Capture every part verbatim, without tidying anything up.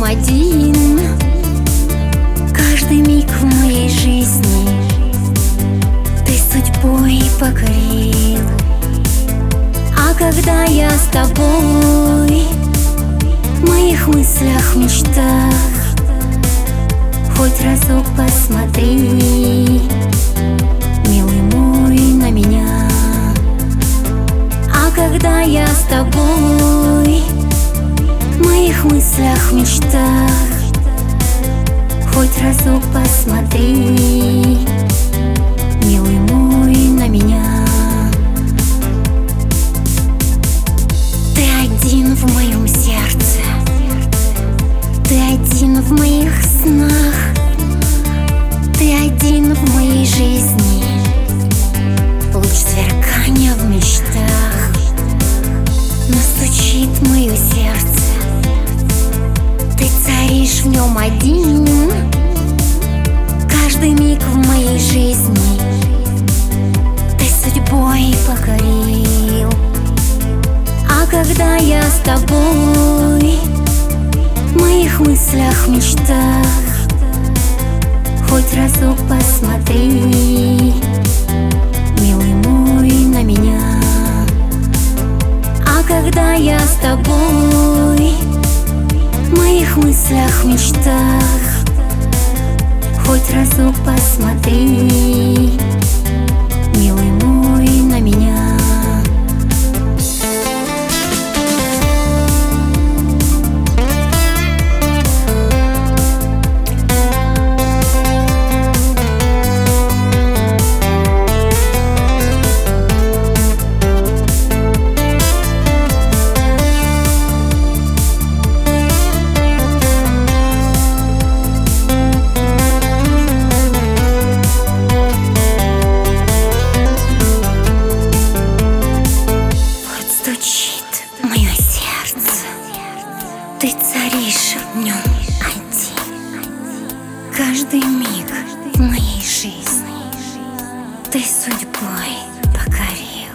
один. Каждый миг в моей жизни ты судьбой покорил. А когда я с тобой, в моих мыслях, мечтах, хоть разок посмотри, милый мой, на меня. А когда я с тобой, в моих мыслях, мечтах, хоть разок посмотри, милый мой, на меня. Ты один в моем сердце, ты один в моих снах, ты один в моей жизни, луч сверкания в мечтах. Но стучит мое сердце, ты царишь в нем один. Каждый миг в моей жизни ты судьбой покорил. А когда я с тобой, в моих мыслях, мечтах, хоть разок посмотри, милый мой, на меня. А когда я с тобой, в моих мыслях, мечтах, хоть разок посмотри, милый мой, на меня. Мое сердце, ты царишь в нем один. Каждый миг в моей жизни ты судьбой покорил.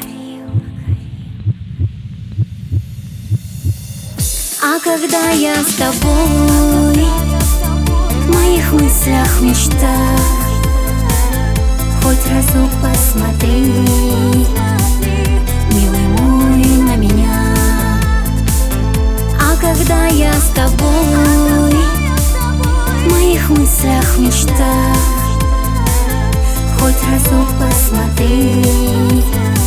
А когда я с тобой, в моих мыслях, мечтах, хоть разок посмотри, милый мой, на меня. А когда я с тобой, в моих мыслях, мечтах, хоть разок посмотри,